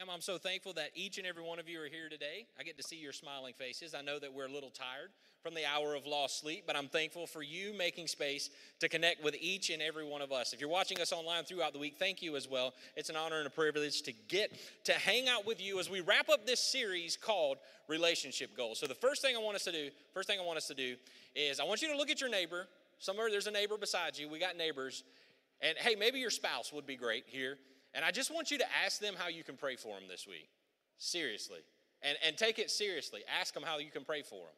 I'm so thankful that each and every one of you are here today. I get to see your smiling faces. I know that we're a little tired from the hour of lost sleep, but I'm thankful for you making space to connect with each and every one of us. If you're watching us online throughout the week, thank you as well. It's an honor and a privilege to get to hang out with you as we wrap up this series called Relationship Goals. So the first thing I want us to do is I want you to look at your neighbor. Somewhere there's a neighbor beside you. We got neighbors. And hey, maybe your spouse would be great here. And I just want you to ask them how you can pray for them this week. Seriously. And take it seriously. Ask them how you can pray for them.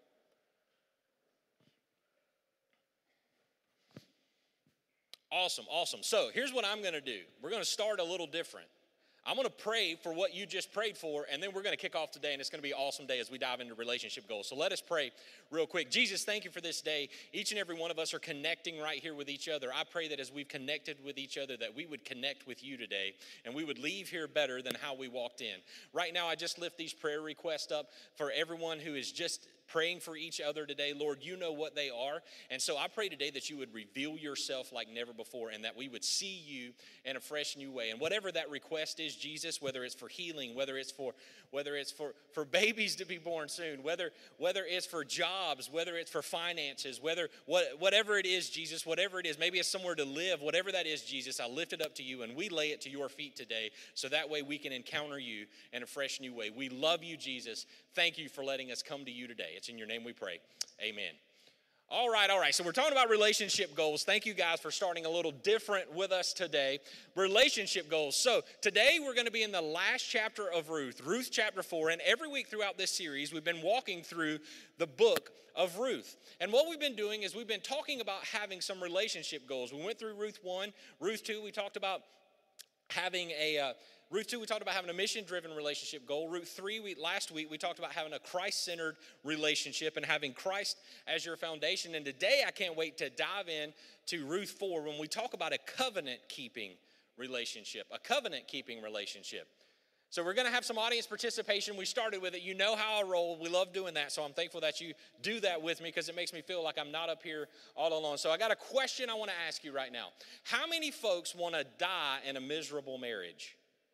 Awesome. So here's what I'm going to do. We're going to start a little different. I'm going to pray for what you just prayed for, and then we're going to kick off today, and it's going to be an awesome day as we dive into relationship goals. So let us pray real quick. Jesus, thank you for this day. Each and every one of us are connecting right here with each other. I pray that as we've connected with each other, that we would connect with you today, and we would leave here better than how we walked in. Right now, I just lift these prayer requests up for everyone who is just praying for each other today. Lord, you know what they are. And so I pray today that you would reveal yourself like never before and that we would see you in a fresh new way. And whatever that request is, Jesus, whether it's for healing, whether it's for babies to be born soon, whether it's for jobs, whether it's for finances, whatever it is, Jesus, whatever it is, maybe it's somewhere to live, whatever that is, Jesus, I lift it up to you and we lay it to your feet today so that way we can encounter you in a fresh new way. We love you, Jesus. Thank you for letting us come to you today. It's in your name we pray. Amen. All right. So we're talking about relationship goals. Thank you guys for starting a little different with us today. Relationship goals. So today we're going to be in the last chapter of Ruth chapter 4. And every week throughout this series, we've been walking through the book of Ruth. And what we've been doing is we've been talking about having some relationship goals. We went through Ruth 1, Ruth 2, we talked about having Ruth 2, we talked about having a mission-driven relationship goal. Ruth 3, last week, we talked about having a Christ-centered relationship and having Christ as your foundation. And today, I can't wait to dive in to Ruth 4 when we talk about a covenant-keeping relationship. A covenant-keeping relationship. So we're going to have some audience participation. We started with it. You know how I roll. We love doing that. So I'm thankful that you do that with me because it makes me feel like I'm not up here all alone. So I got a question I want to ask you right now. How many folks want to die in a miserable marriage?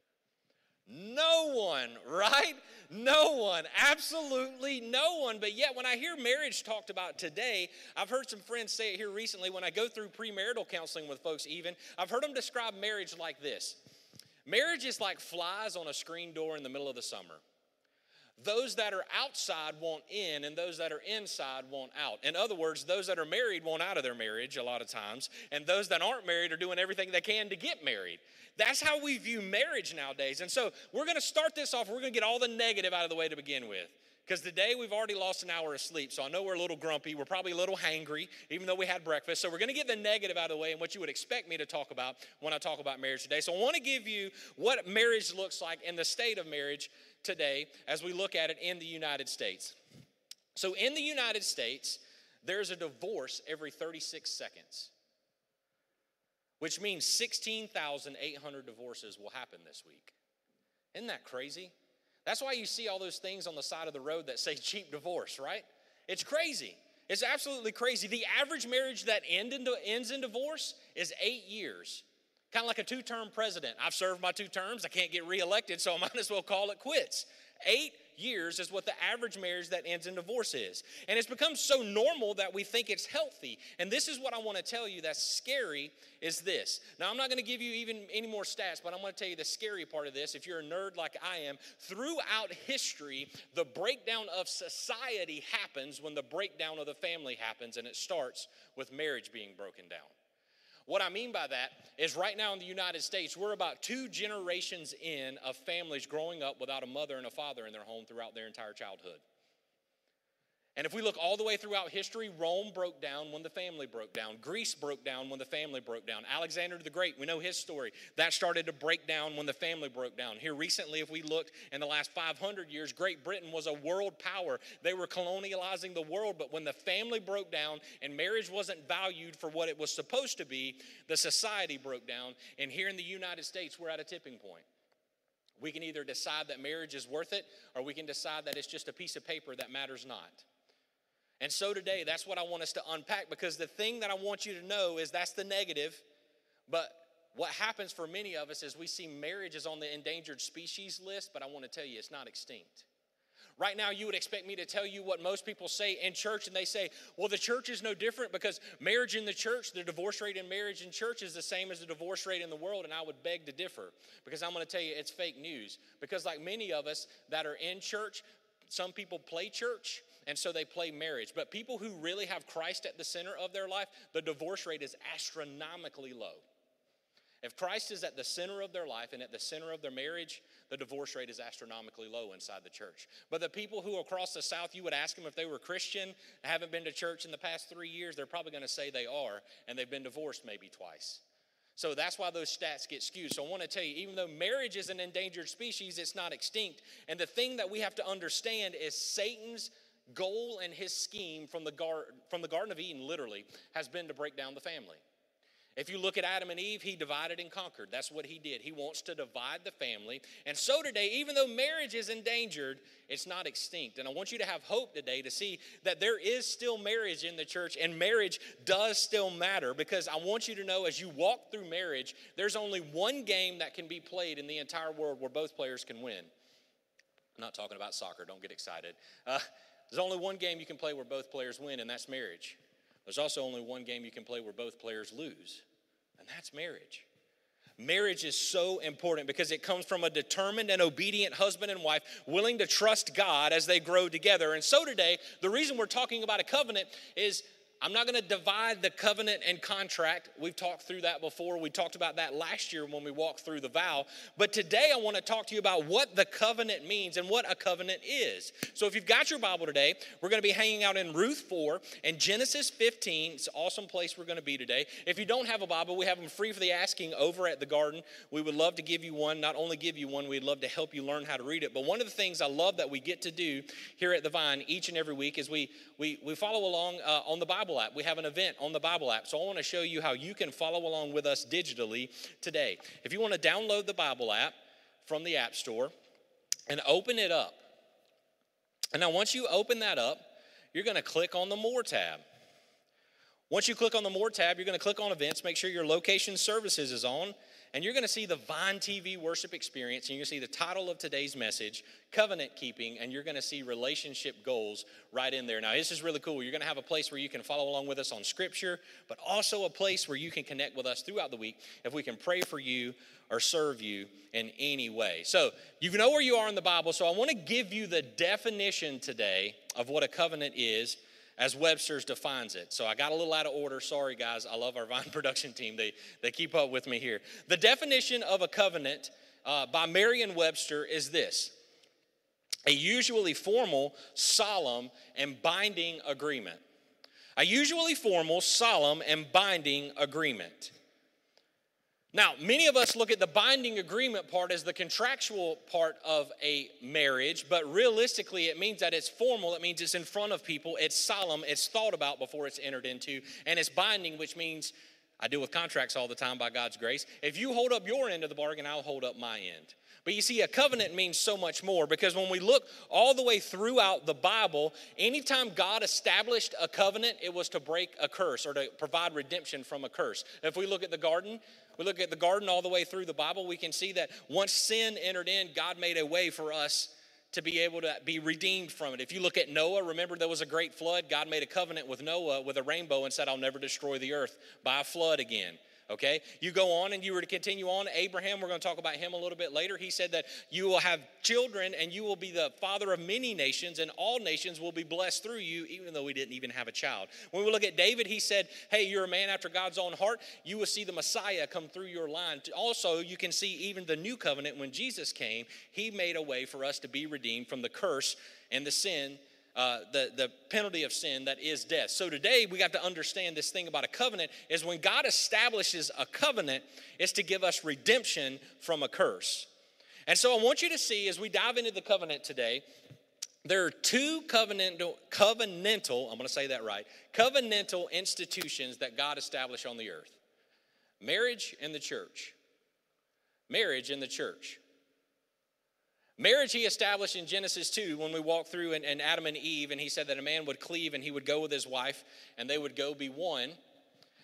No one, right? No one, absolutely no one. But yet when I hear marriage talked about today, I've heard some friends say it here recently when I go through premarital counseling with folks even, I've heard them describe marriage like this. Marriage is like flies on a screen door in the middle of the summer. Those that are outside want in, and those that are inside want out. In other words, those that are married want out of their marriage a lot of times, and those that aren't married are doing everything they can to get married. That's how we view marriage nowadays. And so we're going to start this off. We're going to get all the negative out of the way to begin with. Because today we've already lost an hour of sleep, so I know we're a little grumpy. We're probably a little hangry, even though we had breakfast. So we're going to get the negative out of the way and what you would expect me to talk about when I talk about marriage today. So I want to give you what marriage looks like in the state of marriage today as we look at it in the United States. So in the United States, there's a divorce every 36 seconds, which means 16,800 divorces will happen this week. Isn't that crazy? That's why you see all those things on the side of the road that say cheap divorce, right? It's crazy. It's absolutely crazy. The average marriage that ends in divorce is 8 years. Kind of like a two-term president. I've served my 2 terms. I can't get reelected, so I might as well call it quits. 8 years is what the average marriage that ends in divorce is. And it's become so normal that we think it's healthy. And this is what I want to tell you that's scary is this. Now, I'm not going to give you even any more stats, but I'm going to tell you the scary part of this. If you're a nerd like I am, throughout history, the breakdown of society happens when the breakdown of the family happens, and it starts with marriage being broken down. What I mean by that is right now in the United States, we're about 2 generations in of families growing up without a mother and a father in their home throughout their entire childhood. And if we look all the way throughout history, Rome broke down when the family broke down. Greece broke down when the family broke down. Alexander the Great, we know his story. That started to break down when the family broke down. Here recently, if we looked in the last 500 years, Great Britain was a world power. They were colonializing the world, but when the family broke down and marriage wasn't valued for what it was supposed to be, the society broke down. And here in the United States, we're at a tipping point. We can either decide that marriage is worth it, or we can decide that it's just a piece of paper that matters not. And so today, that's what I want us to unpack, because the thing that I want you to know is that's the negative, but what happens for many of us is we see marriage as on the endangered species list, but I want to tell you it's not extinct. Right now, you would expect me to tell you what most people say in church, and they say, well, the church is no different because marriage in the church, the divorce rate in marriage in church is the same as the divorce rate in the world, and I would beg to differ because I'm going to tell you it's fake news. Because like many of us that are in church, some people play church, and so they play marriage. But people who really have Christ at the center of their life, the divorce rate is astronomically low. If Christ is at the center of their life and at the center of their marriage, the divorce rate is astronomically low inside the church. But the people who across the South, you would ask them if they were Christian, haven't been to church in the past 3 years, they're probably going to say they are, and they've been divorced maybe twice. So that's why those stats get skewed. So I want to tell you, even though marriage is an endangered species, it's not extinct. And the thing that we have to understand is Satan's goal and his scheme from the Garden of Eden, literally, has been to break down the family. If you look at Adam and Eve, he divided and conquered. That's what he did. He wants to divide the family. And so today, even though marriage is endangered, it's not extinct. And I want you to have hope today to see that there is still marriage in the church, and marriage does still matter, because I want you to know as you walk through marriage, there's only one game that can be played in the entire world where both players can win. I'm not talking about soccer. Don't get excited. There's only one game you can play where both players win, and that's marriage. There's also only one game you can play where both players lose, and that's marriage. Marriage is so important because it comes from a determined and obedient husband and wife willing to trust God as they grow together. And so today, the reason we're talking about a covenant is I'm not going to divide the covenant and contract. We've talked through that before. We talked about that last year when we walked through the vow. But today I want to talk to you about what the covenant means and what a covenant is. So if you've got your Bible today, we're going to be hanging out in Ruth 4 and Genesis 15. It's an awesome place we're going to be today. If you don't have a Bible, we have them free for the asking over at the garden. We would love to give you one. Not only give you one, we'd love to help you learn how to read it. But one of the things I love that we get to do here at the Vine each and every week is we follow along on the Bible app. We have an event on the Bible app. So I want to show you how you can follow along with us digitally today. If you want to download the Bible app from the App Store and open it up. And now once you open that up, you're going to click on the More tab. Once you click on the More tab, you're going to click on Events, make sure your Location Services is on, and you're going to see the Vine TV Worship Experience, and you're going to see the title of today's message, Covenant Keeping, and you're going to see Relationship Goals right in there. Now, this is really cool. You're going to have a place where you can follow along with us on Scripture, but also a place where you can connect with us throughout the week if we can pray for you or serve you in any way. So, you know where you are in the Bible, so I want to give you the definition today of what a covenant is, as Webster's defines it. So I got a little out of order. Sorry, guys. I love our Vine production team. They keep up with me here. The definition of a covenant by Merriam-Webster is this: a usually formal, solemn, and binding agreement. A usually formal, solemn, and binding agreement. Now, many of us look at the binding agreement part as the contractual part of a marriage, but realistically it means that it's formal, it means it's in front of people, it's solemn, it's thought about before it's entered into, and it's binding, which means I deal with contracts all the time by God's grace. If you hold up your end of the bargain, I'll hold up my end. But you see, a covenant means so much more, because when we look all the way throughout the Bible, anytime God established a covenant, it was to break a curse or to provide redemption from a curse. If we look at the garden, all the way through the Bible, we can see that once sin entered in, God made a way for us to be able to be redeemed from it. If you look at Noah, remember there was a great flood. God made a covenant with Noah with a rainbow and said, I'll never destroy the earth by a flood again. Okay, you go on and you were to continue on. Abraham, we're going to talk about him a little bit later. He said that you will have children and you will be the father of many nations, and all nations will be blessed through you, even though we didn't even have a child. When we look at David, he said, hey, you're a man after God's own heart. You will see the Messiah come through your line. Also, you can see even the new covenant when Jesus came, he made a way for us to be redeemed from the curse and the sin, the penalty of sin that is death. So today we got to understand this thing about a covenant is when God establishes a covenant, it's to give us redemption from a curse. And so I want you to see as we dive into the covenant today, there are two covenantal, I'm going to say that right, covenantal institutions that God established on the earth. Marriage and the church. Marriage and the church. Marriage he established in Genesis 2 when we walked through and Adam and Eve, and he said that a man would cleave and he would go with his wife and they would go be one.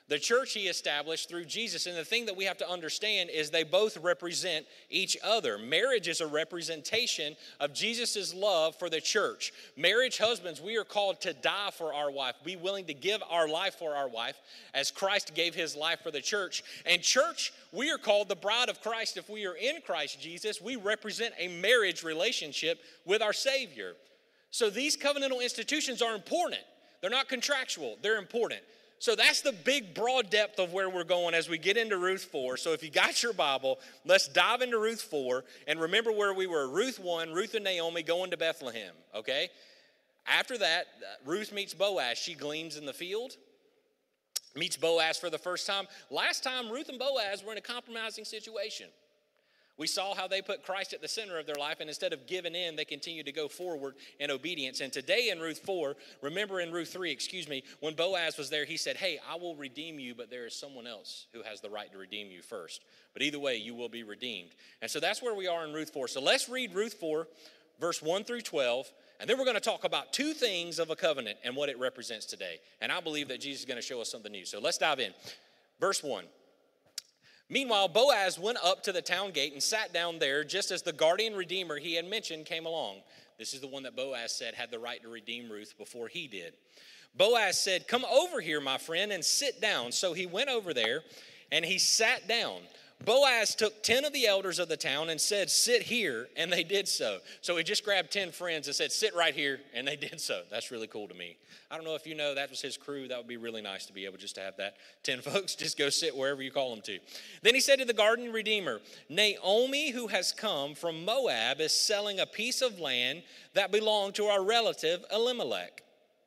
The church he established through Jesus. And the thing that we have to understand is they both represent each other. Marriage is a representation of Jesus' love for the church. Marriage husbands, we are called to die for our wife, be willing to give our life for our wife as Christ gave his life for the church. And church, we are called the bride of Christ. If we are in Christ Jesus, we represent a marriage relationship with our Savior. So these covenantal institutions are important. They're not contractual, they're important. So that's the big, broad depth of where we're going as we get into Ruth 4. So if you got your Bible, let's dive into Ruth 4 and remember where we were. Ruth 1, Ruth and Naomi going to Bethlehem, okay? After that, Ruth meets Boaz. She gleans in the field, meets Boaz for the first time. Last time, Ruth and Boaz were in a compromising situation. We saw how they put Christ at the center of their life, and instead of giving in, they continued to go forward in obedience. And today in Ruth 4, remember in Ruth 3, when Boaz was there, he said, hey, I will redeem you, but there is someone else who has the right to redeem you first. But either way, you will be redeemed. And so that's where we are in Ruth 4. So let's read Ruth 4, verse 1 through 12, and then we're going to talk about two things of a covenant and what it represents today. And I believe that Jesus is going to show us something new. So let's dive in. Verse 1. Meanwhile, Boaz went up to the town gate and sat down there just as the guardian redeemer he had mentioned came along. This is the one that Boaz said had the right to redeem Ruth before he did. Boaz said, come over here, my friend, and sit down. So he went over there and he sat down. Boaz took 10 of the elders of the town and said, sit here, and they did so. So he just grabbed 10 friends and said, sit right here, and they did so. That's really cool to me. I don't know if you know that was his crew. That would be really nice to be able just to have that. 10 folks just go sit wherever you call them to. Then he said to the garden redeemer, Naomi, who has come from Moab, is selling a piece of land that belonged to our relative Elimelech.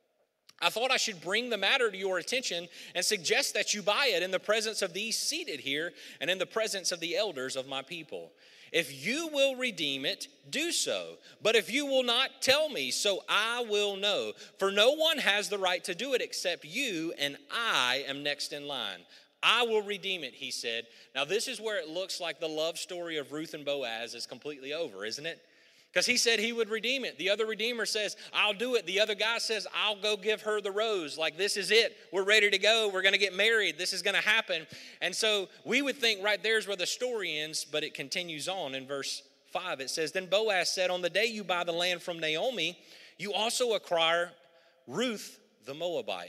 I thought I should bring the matter to your attention and suggest that you buy it in the presence of these seated here and in the presence of the elders of my people. If you will redeem it, do so. But if you will not, tell me, so I will know. For no one has the right to do it except you, and I am next in line. I will redeem it, he said. Now this is where it looks like the love story of Ruth and Boaz is completely over, isn't it? Because he said he would redeem it. The other redeemer says, I'll do it. The other guy says, I'll go give her the rose. Like, this is it. We're ready to go. We're going to get married. This is going to happen. And so we would think right there's where the story ends, but it continues on in verse 5. It says, then Boaz said, on the day you buy the land from Naomi, you also acquire Ruth the Moabite,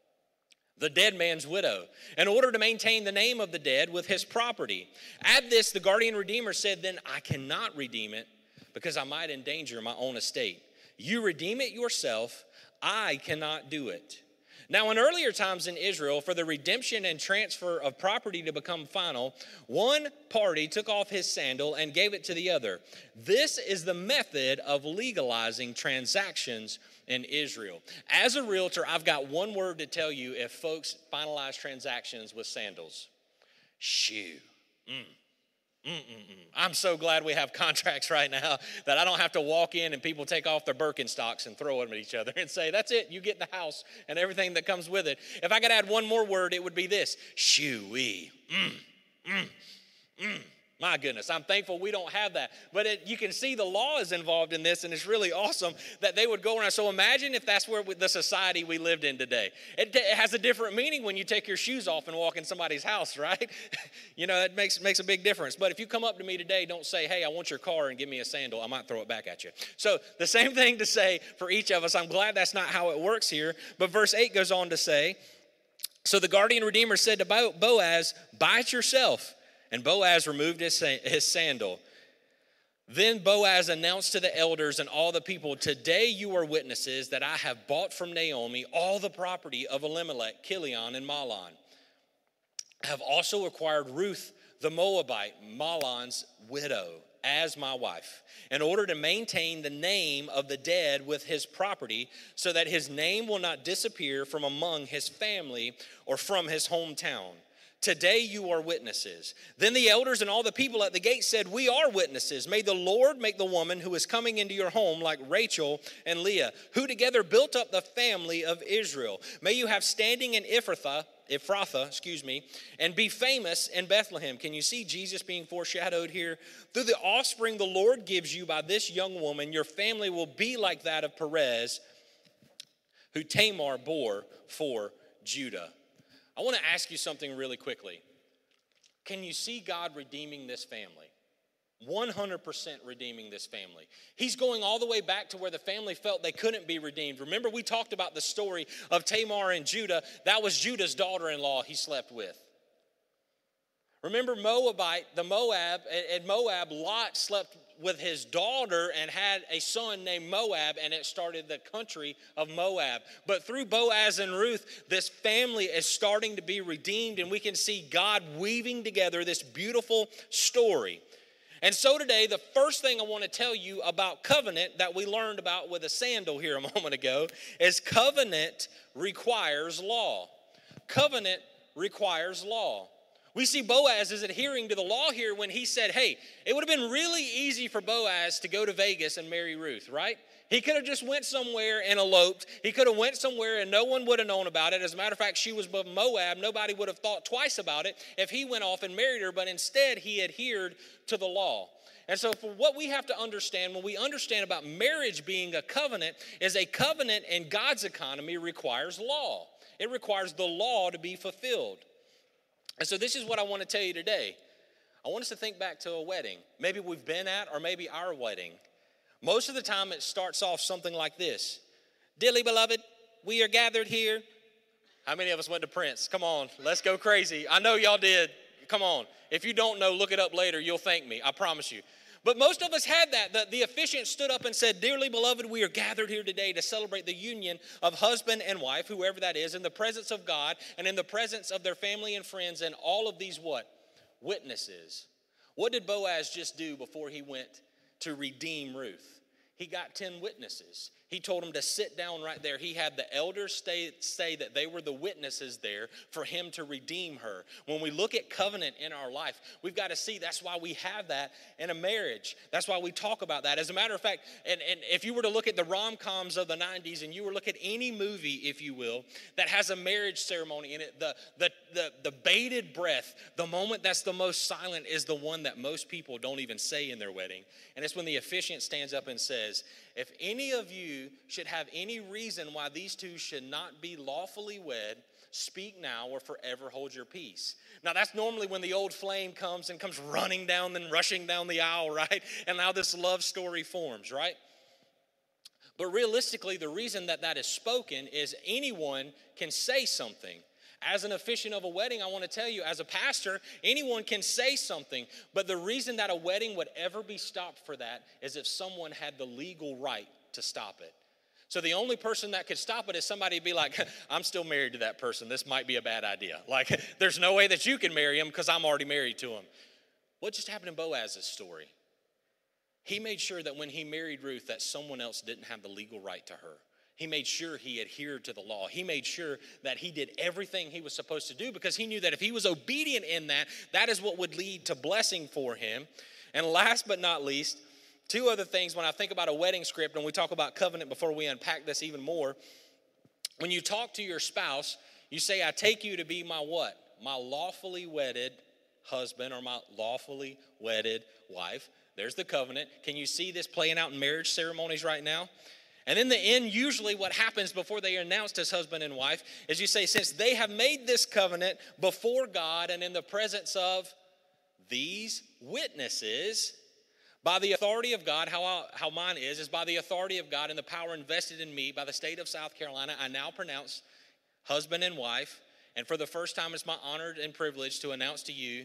the dead man's widow, in order to maintain the name of the dead with his property. At this, the guardian redeemer said, then I cannot redeem it, because I might endanger my own estate. You redeem it yourself. I cannot do it. Now, in earlier times in Israel, for the redemption and transfer of property to become final, one party took off his sandal and gave it to the other. This is the method of legalizing transactions in Israel. As a realtor, I've got one word to tell you if folks finalize transactions with sandals. Shoe. I'm so glad we have contracts right now that I don't have to walk in and people take off their Birkenstocks and throw them at each other and say, that's it, you get the house and everything that comes with it. If I could add one more word, it would be this, shoo-wee. My goodness, I'm thankful we don't have that. But you can see the law is involved in this, and it's really awesome that they would go around. So imagine if that's where the society we lived in today. It has a different meaning when you take your shoes off and walk in somebody's house, right? You know, it makes a big difference. But if you come up to me today, don't say, hey, I want your car and give me a sandal. I might throw it back at you. So the same thing to say for each of us. I'm glad that's not how it works here. But verse 8 goes on to say, so the guardian redeemer said to Boaz, buy it yourself. And Boaz removed his sandal. Then Boaz announced to the elders and all the people, today you are witnesses that I have bought from Naomi all the property of Elimelech, Kilion, and Mahlon. I have also acquired Ruth the Moabite, Mahlon's widow, as my wife, in order to maintain the name of the dead with his property, so that his name will not disappear from among his family or from his hometown. Today you are witnesses. Then the elders and all the people at the gate said, we are witnesses. May the Lord make the woman who is coming into your home like Rachel and Leah, who together built up the family of Israel. May you have standing in Ephrathah, and be famous in Bethlehem. Can you see Jesus being foreshadowed here? Through the offspring the Lord gives you by this young woman, your family will be like that of Perez, who Tamar bore for Judah. I want to ask you something really quickly. Can you see God redeeming this family? 100% redeeming this family. He's going all the way back to where the family felt they couldn't be redeemed. Remember, we talked about the story of Tamar and Judah. That was Judah's daughter-in-law he slept with. Remember Moab, Lot slept with his daughter and had a son named Moab, and it started the country of Moab. But through Boaz and Ruth, this family is starting to be redeemed, and we can see God weaving together this beautiful story. And so today, the first thing I want to tell you about covenant that we learned about with a sandal here a moment ago is covenant requires law. Covenant requires law. We see Boaz is adhering to the law here when he said, hey, it would have been really easy for Boaz to go to Vegas and marry Ruth, right? He could have just went somewhere and eloped. He could have went somewhere and no one would have known about it. As a matter of fact, she was of Moab. Nobody would have thought twice about it if he went off and married her, but instead he adhered to the law. And so for what we have to understand, when we understand about marriage being a covenant, is a covenant in God's economy requires law. It requires the law to be fulfilled. And so this is what I want to tell you today. I want us to think back to a wedding. Maybe we've been at, or maybe our wedding. Most of the time it starts off something like this. Dearly beloved, we are gathered here. How many of us went to Prince? Come on, let's go crazy. I know y'all did. Come on. If you don't know, look it up later. You'll thank me. I promise you. But most of us had that. The officiant stood up and said, dearly beloved, we are gathered here today to celebrate the union of husband and wife, whoever that is, in the presence of God and in the presence of their family and friends and all of these what? Witnesses. What did Boaz just do before he went to redeem Ruth? He got 10 witnesses. He told them to sit down right there. He had the elders say that they were the witnesses there for him to redeem her. When we look at covenant in our life, we've got to see that's why we have that in a marriage. That's why we talk about that. As a matter of fact, and if you were to look at the rom-coms of the 90s and you were to look at any movie, if you will, that has a marriage ceremony in it, the bated breath, the moment that's the most silent is the one that most people don't even say in their wedding. And it's when the officiant stands up and says, if any of you should have any reason why these two should not be lawfully wed, speak now or forever hold your peace. Now that's normally when the old flame comes running down and rushing down the aisle, right? And now this love story forms, right? But realistically, the reason that is spoken is anyone can say something. As an officiant of a wedding, I want to tell you, as a pastor, anyone can say something, but the reason that a wedding would ever be stopped for that is if someone had the legal right to stop it. So the only person that could stop it is somebody to be like, I'm still married to that person. This might be a bad idea. Like, there's no way that you can marry him because I'm already married to him. What just happened in Boaz's story? He made sure that when he married Ruth that someone else didn't have the legal right to her. He made sure he adhered to the law. He made sure that he did everything he was supposed to do because he knew that if he was obedient in that, that is what would lead to blessing for him. And last but not least, two other things when I think about a wedding script and we talk about covenant before we unpack this even more. When you talk to your spouse, you say, I take you to be my what? My lawfully wedded husband or my lawfully wedded wife. There's the covenant. Can you see this playing out in marriage ceremonies right now? And in the end, usually what happens before they are announced as husband and wife is you say, since they have made this covenant before God and in the presence of these witnesses, by the authority of God, how mine is by the authority of God and the power invested in me by the state of South Carolina, I now pronounce husband and wife. And for the first time, it's my honor and privilege to announce to you,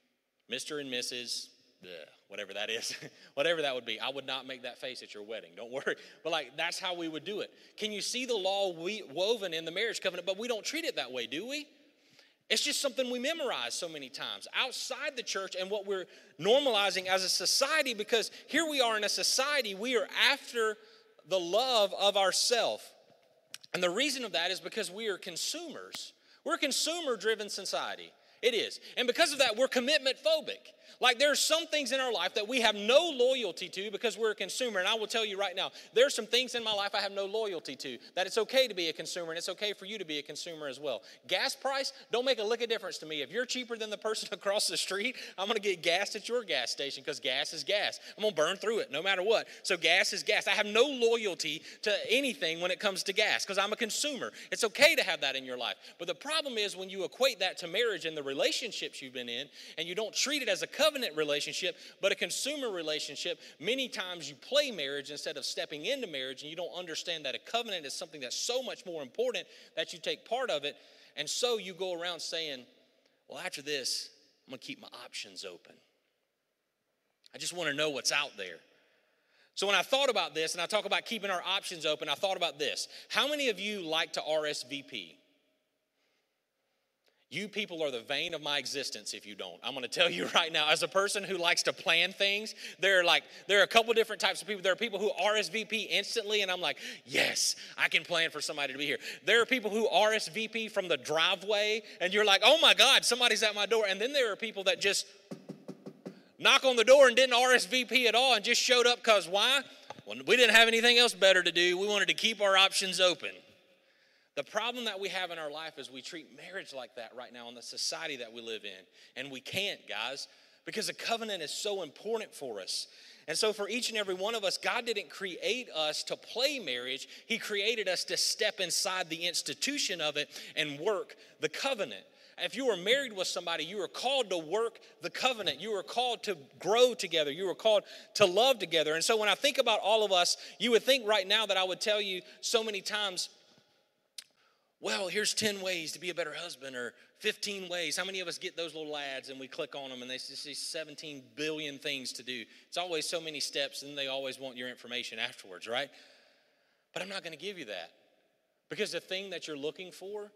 Mr. and Mrs., whatever that is, whatever that would be. I would not make that face at your wedding, don't worry. But that's how we would do it. Can you see the law woven in the marriage covenant? But we don't treat it that way, do we? It's just something we memorize so many times outside the church and what we're normalizing as a society, because here we are in a society, we are after the love of ourself. And the reason of that is because we are consumers. We're a consumer-driven society. It is. And because of that, we're commitment phobic. Like there are some things in our life that we have no loyalty to because we're a consumer. And I will tell you right now, there are some things in my life I have no loyalty to. That it's okay to be a consumer and it's okay for you to be a consumer as well. Gas price don't make a lick of difference to me. If you're cheaper than the person across the street, I'm going to get gas at your gas station because gas is gas. I'm going to burn through it no matter what. So gas is gas. I have no loyalty to anything when it comes to gas because I'm a consumer. It's okay to have that in your life. But the problem is when you equate that to marriage and the relationships you've been in and you don't treat it as a covenant relationship, but a consumer relationship, many times you play marriage instead of stepping into marriage, and you don't understand that a covenant is something that's so much more important that you take part of it, and so you go around saying, well, after this, I'm going to keep my options open. I just want to know what's out there. So when I thought about this, and I talk about keeping our options open, I thought about this. How many of you like to RSVP? You people are the vein of my existence if you don't. I'm going to tell you right now, as a person who likes to plan things, there are a couple different types of people. There are people who RSVP instantly, and I'm like, yes, I can plan for somebody to be here. There are people who RSVP from the driveway, and you're like, oh my God, somebody's at my door. And then there are people that just knock on the door and didn't RSVP at all and just showed up because why? Well, we didn't have anything else better to do. We wanted to keep our options open. The problem that we have in our life is we treat marriage like that right now in the society that we live in. And we can't, guys, because a covenant is so important for us. And so for each and every one of us, God didn't create us to play marriage. He created us to step inside the institution of it and work the covenant. If you were married with somebody, you were called to work the covenant. You were called to grow together. You were called to love together. And so when I think about all of us, you would think right now that I would tell you so many times, well, here's 10 ways to be a better husband or 15 ways. How many of us get those little ads and we click on them and they see 17 billion things to do? It's always so many steps and they always want your information afterwards, right? But I'm not going to give you that because the thing that you're looking for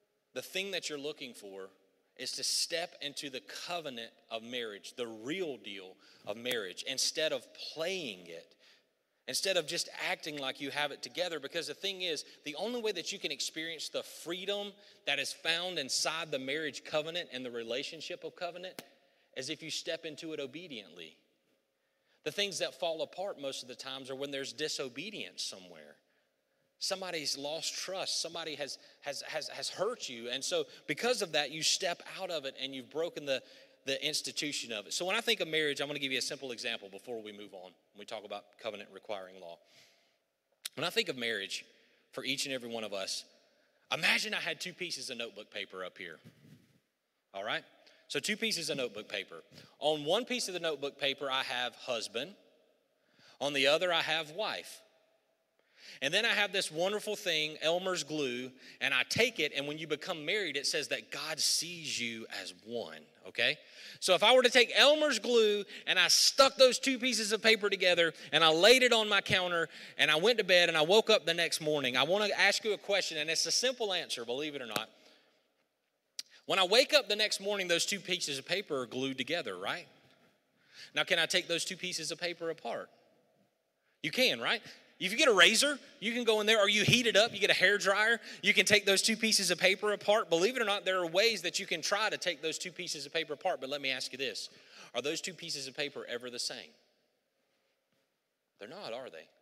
is to step into the covenant of marriage, the real deal of marriage, instead of playing it. Instead of just acting like you have it together, because the thing is, the only way that you can experience the freedom that is found inside the marriage covenant and the relationship of covenant is if you step into it obediently. The things that fall apart most of the times are when there's disobedience somewhere. Somebody's lost trust. Somebody has hurt you. And so because of that, you step out of it and you've broken the institution of it. So when I think of marriage, I'm going to give you a simple example before we move on. When we talk about covenant requiring law. When I think of marriage for each and every one of us, imagine I had two pieces of notebook paper up here. All right? So two pieces of notebook paper. On one piece of the notebook paper, I have husband. On the other, I have wife. And then I have this wonderful thing, Elmer's glue, and I take it, and when you become married, it says that God sees you as one, okay? So if I were to take Elmer's glue, and I stuck those two pieces of paper together, and I laid it on my counter, and I went to bed, and I woke up the next morning, I want to ask you a question, and it's a simple answer, believe it or not. When I wake up the next morning, those two pieces of paper are glued together, right? Now, can I take those two pieces of paper apart? You can, right? If you get a razor, you can go in there, or you heat it up, you get a hair dryer, you can take those two pieces of paper apart. Believe it or not, there are ways that you can try to take those two pieces of paper apart, but let me ask you this. Are those two pieces of paper ever the same? They're not, are they?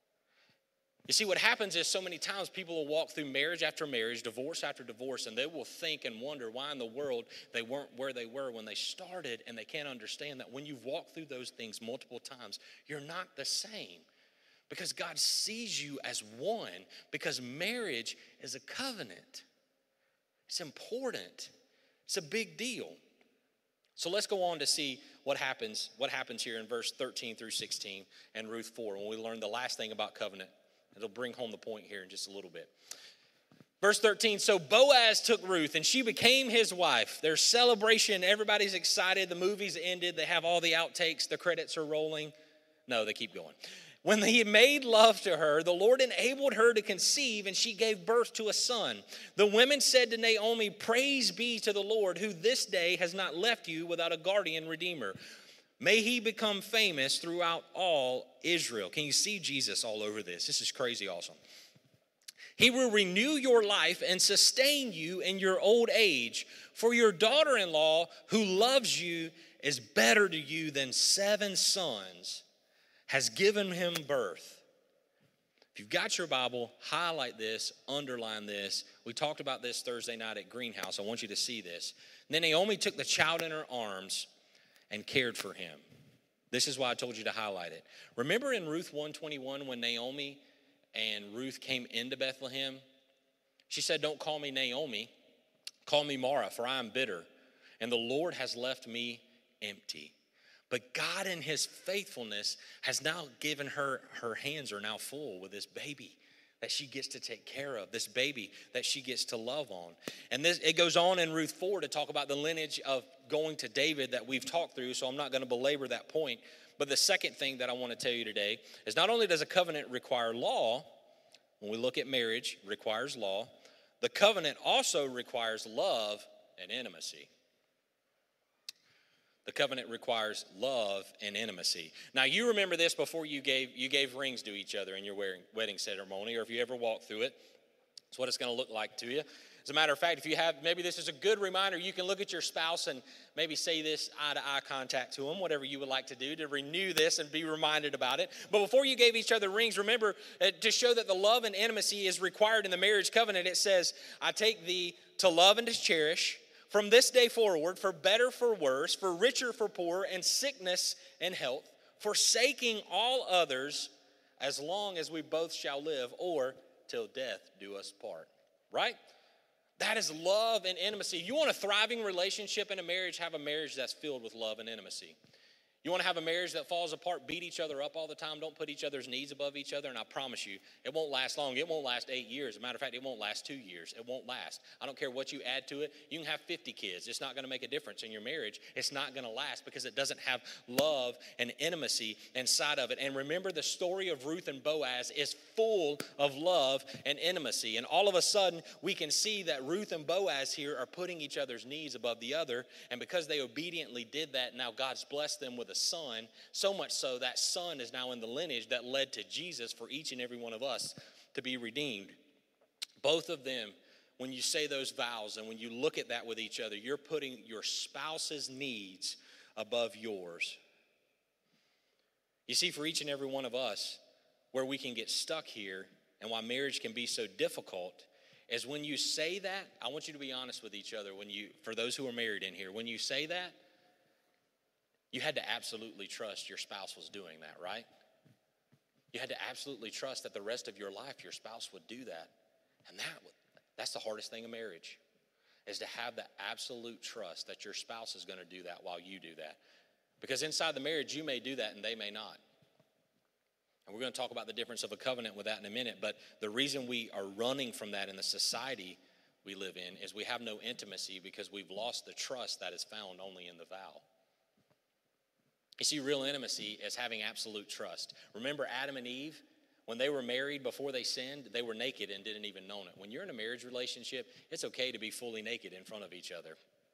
You see, what happens is so many times people will walk through marriage after marriage, divorce after divorce, and they will think and wonder why in the world they weren't where they were when they started, and they can't understand that when you've walked through those things multiple times, you're not the same. Because God sees you as one, because marriage is a covenant. It's important. It's a big deal. So let's go on to see what happens here in verse 13 through 16 and Ruth 4 when we learn the last thing about covenant. It'll bring home the point here in just a little bit. Verse 13, so Boaz took Ruth and she became his wife. There's celebration. Everybody's excited. The movie's ended. They have all the outtakes. The credits are rolling. No, they keep going. When he made love to her, the Lord enabled her to conceive, and she gave birth to a son. The women said to Naomi, praise be to the Lord, who this day has not left you without a guardian redeemer. May he become famous throughout all Israel. Can you see Jesus all over this? This is crazy awesome. He will renew your life and sustain you in your old age. For your daughter-in-law who loves you is better to you than 7 sons, has given him birth. If you've got your Bible, highlight this, underline this. We talked about this Thursday night at Greenhouse. I want you to see this. And then Naomi took the child in her arms and cared for him. This is why I told you to highlight it. Remember in Ruth 1:21 when Naomi and Ruth came into Bethlehem? She said, "Don't call me Naomi, call me Mara, for I am bitter, and the Lord has left me empty." But God in his faithfulness has now given her hands are now full with this baby that she gets to take care of, this baby that she gets to love on. And this, it goes on in Ruth 4 to talk about the lineage of going to David that we've talked through, so I'm not going to belabor that point. But the second thing that I want to tell you today is not only does a covenant require law, when we look at marriage, it requires law, the covenant also requires love and intimacy. The covenant requires love and intimacy. Now, you remember this before you gave rings to each other in your wedding ceremony, or if you ever walked through it, it's what it's going to look like to you. As a matter of fact, if you have, maybe this is a good reminder, you can look at your spouse and maybe say this eye-to-eye contact to them, whatever you would like to do to renew this and be reminded about it. But before you gave each other rings, remember, to show that the love and intimacy is required in the marriage covenant, it says, "I take thee to love and to cherish, from this day forward, for better, for worse, for richer, for poorer, and sickness and health, forsaking all others, as long as we both shall live, or till death do us part." Right? That is love and intimacy. You want a thriving relationship in a marriage, have a marriage that's filled with love and intimacy. You want to have a marriage that falls apart, beat each other up all the time, don't put each other's needs above each other, and I promise you, it won't last long. It won't last 8 years. As a matter of fact, it won't last 2 years. It won't last. I don't care what you add to it. You can have 50 kids. It's not going to make a difference in your marriage. It's not going to last because it doesn't have love and intimacy inside of it. And remember, the story of Ruth and Boaz is full of love and intimacy. And all of a sudden, we can see that Ruth and Boaz here are putting each other's needs above the other. And because they obediently did that, now God's blessed them with a son, so much so that son is now in the lineage that led to Jesus for each and every one of us to be redeemed. Both of them, when you say those vows and when you look at that with each other, you're putting your spouse's needs above yours. You see, for each and every one of us, where we can get stuck here and why marriage can be so difficult is when you say that, I want you to be honest with each other. For those who are married in here, when you say that, you had to absolutely trust your spouse was doing that, right? You had to absolutely trust that the rest of your life your spouse would do that. And that's the hardest thing in marriage, is to have the absolute trust that your spouse is going to do that while you do that. Because inside the marriage, you may do that and they may not. And we're going to talk about the difference of a covenant with that in a minute. But the reason we are running from that in the society we live in is we have no intimacy because we've lost the trust that is found only in the vow. You see, real intimacy is having absolute trust. Remember Adam and Eve? When they were married before they sinned, they were naked and didn't even know it. When you're in a marriage relationship, it's okay to be fully naked in front of each other.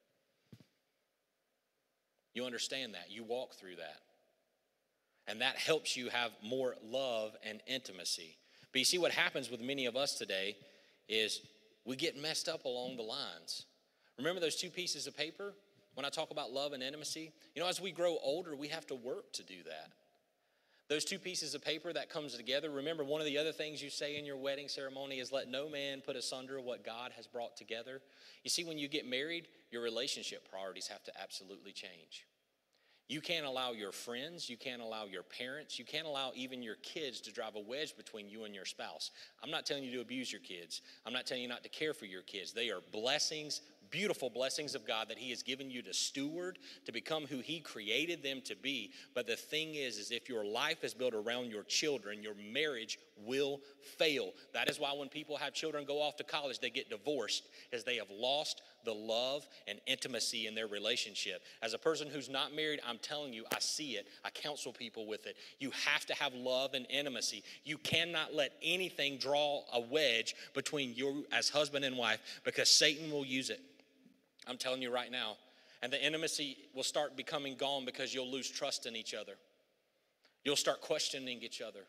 You understand that. You walk through that. And that helps you have more love and intimacy. But you see, what happens with many of us today is we get messed up along the lines. Remember those 2 pieces of paper? When I talk about love and intimacy, as we grow older, we have to work to do that. Those 2 pieces of paper that comes together, remember one of the other things you say in your wedding ceremony is let no man put asunder what God has brought together. You see, when you get married, your relationship priorities have to absolutely change. You can't allow your friends, you can't allow your parents, you can't allow even your kids to drive a wedge between you and your spouse. I'm not telling you to abuse your kids. I'm not telling you not to care for your kids. They are blessings, beautiful blessings of God that he has given you to steward, to become who he created them to be. But the thing is if your life is built around your children, your marriage will fail. That is why when people have children go off to college, they get divorced, as they have lost the love and intimacy in their relationship. As a person who's not married, I'm telling you, I see it. I counsel people with it. You have to have love and intimacy. You cannot let anything draw a wedge between you as husband and wife, because Satan will use it. I'm telling you right now. And the intimacy will start becoming gone because you'll lose trust in each other. You'll start questioning each other.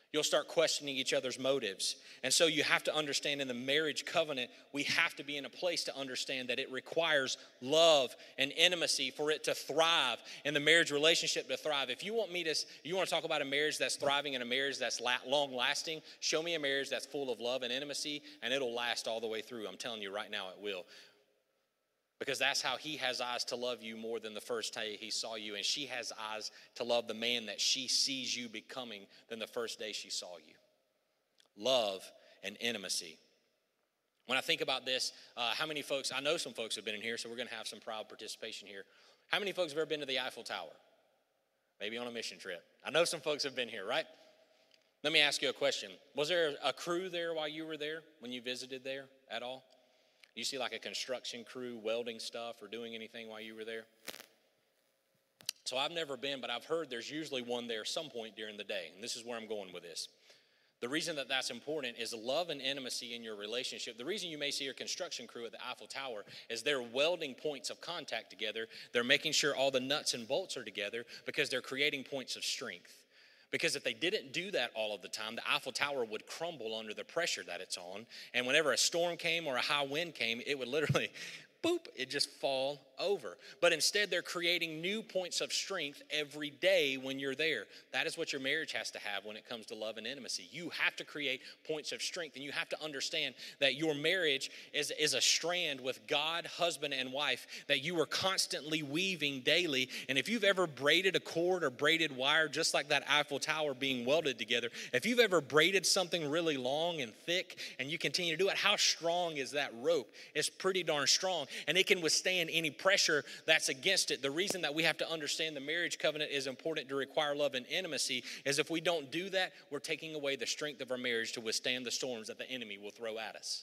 You'll start questioning each other's motives. And so you have to understand in the marriage covenant, we have to be in a place to understand that it requires love and intimacy for it to thrive, and the marriage relationship to thrive. If you want to talk about a marriage that's thriving and a marriage that's long lasting, show me a marriage that's full of love and intimacy, and it'll last all the way through. I'm telling you right now it will. Because that's how he has eyes to love you more than the first day he saw you. And she has eyes to love the man that she sees you becoming than the first day she saw you. Love and intimacy. When I think about this, how many folks, I know some folks have been in here, so we're going to have some proud participation here. How many folks have ever been to the Eiffel Tower? Maybe on a mission trip. I know some folks have been here, right? Let me ask you a question. Was there a crew there while you were there, when you visited there at all? You see like a construction crew welding stuff or doing anything while you were there? So I've never been, but I've heard there's usually one there some point during the day. And this is where I'm going with this. The reason that that's important is love and intimacy in your relationship. The reason you may see your construction crew at the Eiffel Tower is they're welding points of contact together. They're making sure all the nuts and bolts are together because they're creating points of strength. Because if they didn't do that all of the time, the Eiffel Tower would crumble under the pressure that it's on. And whenever a storm came or a high wind came, it would literally, boop, it just fall over. But instead, they're creating new points of strength every day when you're there. That is what your marriage has to have when it comes to love and intimacy. You have to create points of strength, and you have to understand that your marriage is a strand with God, husband, and wife that you are constantly weaving daily. And if you've ever braided a cord or braided wire, just like that Eiffel Tower being welded together, if you've ever braided something really long and thick and you continue to do it, how strong is that rope? It's pretty darn strong, and it can withstand any pressure that's against it. The reason that we have to understand the marriage covenant is important to require love and intimacy is if we don't do that, we're taking away the strength of our marriage to withstand the storms that the enemy will throw at us.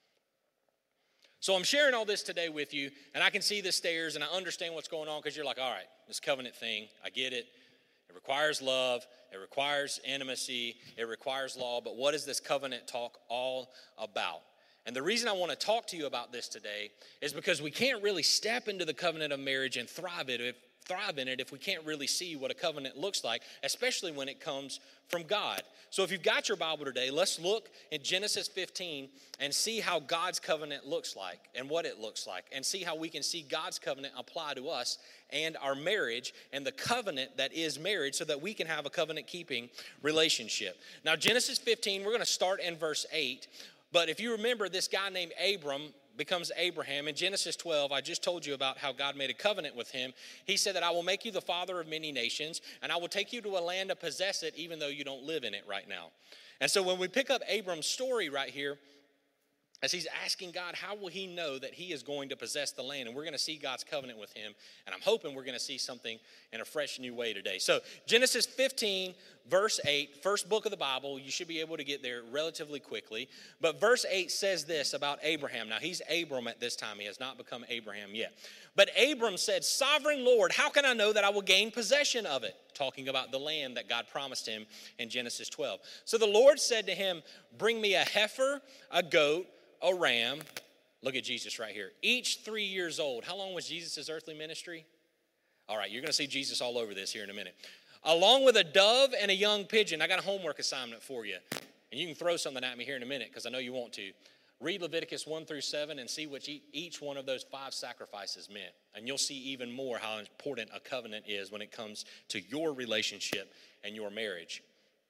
So I'm sharing all this today with you, and I can see the stairs, and I understand what's going on because you're like, all right, this covenant thing, I get it. It requires love. It requires intimacy. It requires law. But what is this covenant talk all about? And the reason I want to talk to you about this today is because we can't really step into the covenant of marriage and thrive in it if we can't really see what a covenant looks like, especially when it comes from God. So if you've got your Bible today, let's look in Genesis 15 and see how God's covenant looks like and what it looks like, and see how we can see God's covenant apply to us and our marriage and the covenant that is marriage so that we can have a covenant-keeping relationship. Now, Genesis 15, we're going to start in verse 8. But if you remember, this guy named Abram becomes Abraham. In Genesis 12, I just told you about how God made a covenant with him. He said that I will make you the father of many nations, and I will take you to a land to possess it, even though you don't live in it right now. And so when we pick up Abram's story right here, as he's asking God, how will he know that he is going to possess the land? And we're going to see God's covenant with him. And I'm hoping we're going to see something in a fresh new way today. So Genesis 15, verse 8, first book of the Bible. You should be able to get there relatively quickly. But verse 8 says this about Abraham. Now, he's Abram at this time. He has not become Abraham yet. But Abram said, Sovereign Lord, how can I know that I will gain possession of it? Talking about the land that God promised him in Genesis 12. So the Lord said to him, Bring me a heifer, a goat, a ram. Look at Jesus right here. Each 3 years old. How long was Jesus' earthly ministry? All right, you're going to see Jesus all over this here in a minute. Along with a dove and a young pigeon. I got a homework assignment for you. And you can throw something at me here in a minute because I know you want to. Read Leviticus 1 through 7 and see what each one of those 5 sacrifices meant. And you'll see even more how important a covenant is when it comes to your relationship and your marriage.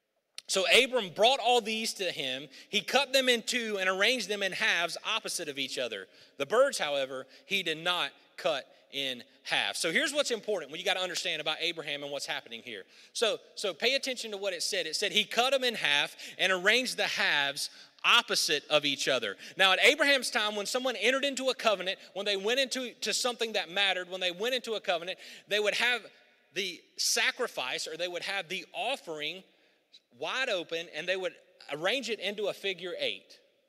So Abram brought all these to him. He cut them in two and arranged them in halves opposite of each other. The birds, however, he did not cut in half. So here's what's important when you got to understand about Abraham and what's happening here. So pay attention to what it said. It said he cut them in half and arranged the halves opposite of each other. Now, at Abraham's time, when someone entered into a covenant, when they went into something that mattered, when they went into a covenant, they would have the sacrifice or they would have the offering wide open, and they would arrange it into a figure 8.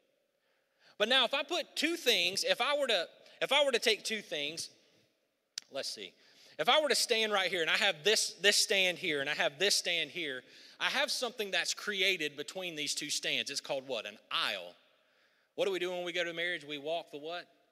But now, if I put two things, if I were to take two things, let's see. If I were to stand right here, and I have this stand here, and I have this stand here, I have something that's created between these two stands. It's called what? An aisle. What do we do when we go to marriage? We walk the what?